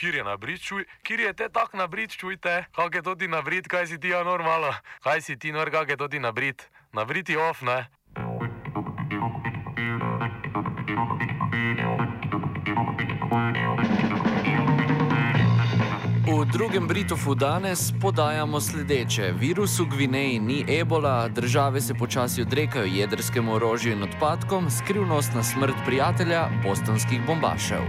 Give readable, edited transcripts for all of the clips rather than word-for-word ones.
kjer je nabrit, čuj, kjer je te tak nabrit, čujte, kak je to ti nabrit, kaj si ti ja normalo, kaj si ti nor, kak je to ti nabrit, nabrit je off, ne? V drugem Britofu danes podajamo sledeče. Virus v Gvineji ni ebola, države se počasi odrekajo jedrskemu orožju in odpadkom, skrivnostna smrt prijatelja bostonskih bombašev.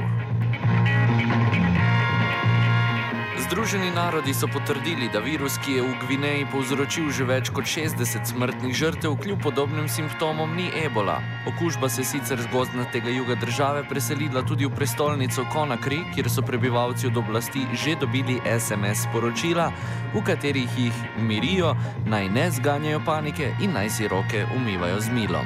Združeni narodi so potrdili, da virus, ki je v Gvineji povzročil že več kot 60 smrtnih žrtev, kljub podobnim simptomom ni ebola. Okužba se sicer z gozdnatega juga države preselila tudi v prestolnico Conakry, kjer so prebivalci od oblasti že dobili SMS sporočila, v katerih jih mirijo, naj ne zganjajo panike in naj si roke umivajo z milom.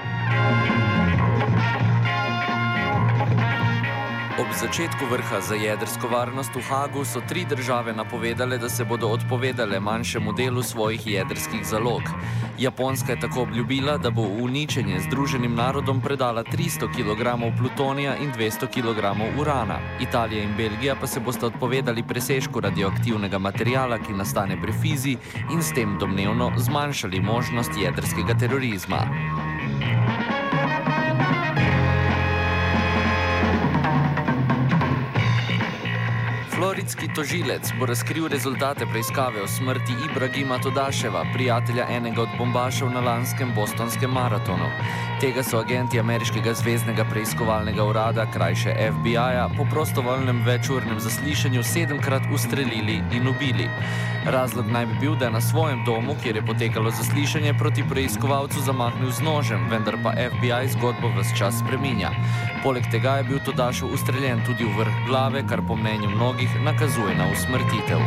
Ob začetku vrha za jedrsko varnost v Hagu so 3 države napovedale, da se bodo odpovedale manjšemu delu svojih jedrskih zalog. Japonska je tako obljubila, da bo v uničenje Združenim narodom predala 300 kg plutonija in 200 kg urana. Italija in Belgija pa se bosta odpovedali presežku radioaktivnega materiala, ki nastane pri fiziji, in s tem domnevno zmanjšali možnost jedrskega terorizma. Floridski tožilec bo razkril rezultate preiskave o smrti Ibrahima Todaševa, prijatelja enega od bombašev na lanskem bostonskem maratonu. Tega so agenti ameriškega zveznega preiskovalnega urada, krajše FBI-ja, po prostovoljnem večurnem zaslišanju 7-krat ustrelili in ubili. Razlog naj bi bil, da je na svojem domu, kjer je potekalo zaslišanje, proti preiskovalcu zamahnil z nožem, vendar pa FBI zgodbo ves čas spreminja. Poleg tega je bil Todašev ustreljen tudi v vrh glave, kar po mnenju mnogih nakazuje na usmrtitev.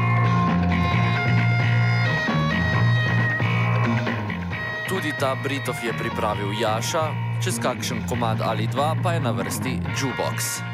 Tudi ta Britov je pripravil Jaša, čez kakšen komad ali dva pa je na vrsti Jukebox.